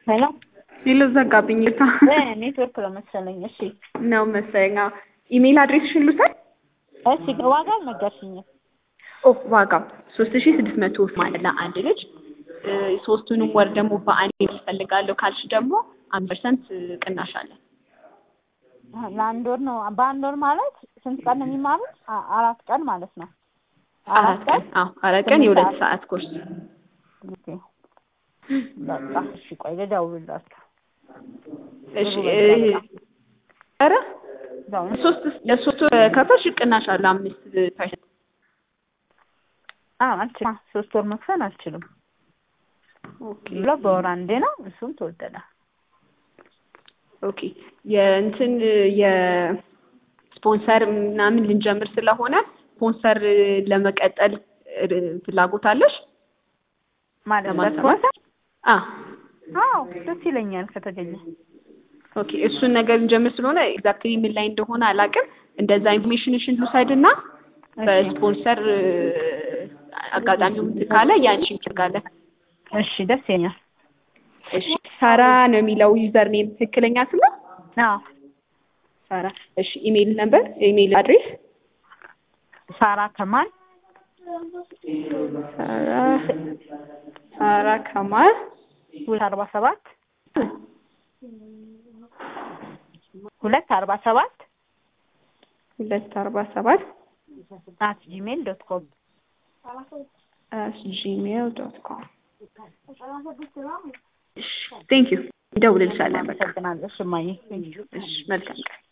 ሄሎ ይልዘጋብኝ ልታ ኔትወርክ ለመሰለኝ። እሺ ነው መሰለኝ። ኢሜል አድሬስሽን ልውሰድ? እሺ ዋጋ አልነገርሽኝም። ዋጋው 3600 ማለት ለአንድ ልጅ። ሶስቱንም ወር ደግሞ በአንድ ይፈልጋለሁ ካልሽ ደግሞ 5% ቅናሽ አለ። ለአንድ ወር ነው። በአንድ ወር ማለት ስንት ቀን ነው የሚማሩት? 4 ቀን ማለት ነው። 4 ቀን? አዎ 4 ቀን የ2 ሰዓት ኮርስ። ኦኬ በቃ እሺ፣ ቆይ ልደውልላችሁ። እሺ ኧረ ለሶስት ከፈሽ ቅናሽ አለ 5%። አልችልም። 3 ወር መክፈል አልችልም። ኦኬ በወር አንዴ ነው፣ እሱም ተወደደ። ኦኬ የእንትን የስፖንሰር ምናምን ልንጀምር ስለሆነ ስፖንሰር ለመቀጠል ፍላጎት አለሽ? ማለት ለማሰማት? አዎ ደስ ይለኛል ከተገኘ። ኦኬ እሱን ነገር እንጀምር ስለሆነ ኤግዛክትሊ ምን ላይ እንደሆነ አላውቅም። እንደዛ ኢንፎርሜሽንሽን ልውሰድና በስፖንሰር አጋጣሚው ካለ ያንቺን ትጋለ። እሺ ደስ ይለኛል። እሺ ሳራ ነው የሚለው ዩዘር ኔም ትክክለኛ ስም ነው? አዎ ሳራ። እሺ ኢሜል ነምበር፣ ኢሜል አድሬስ ሳራ ከማል ሳራ ከማል 247 @gmail.com @gmail.com ቴንክ ዩ። እንደውልልሻለን። በቃ እሺ ማይ። እሺ መልካም ቀን።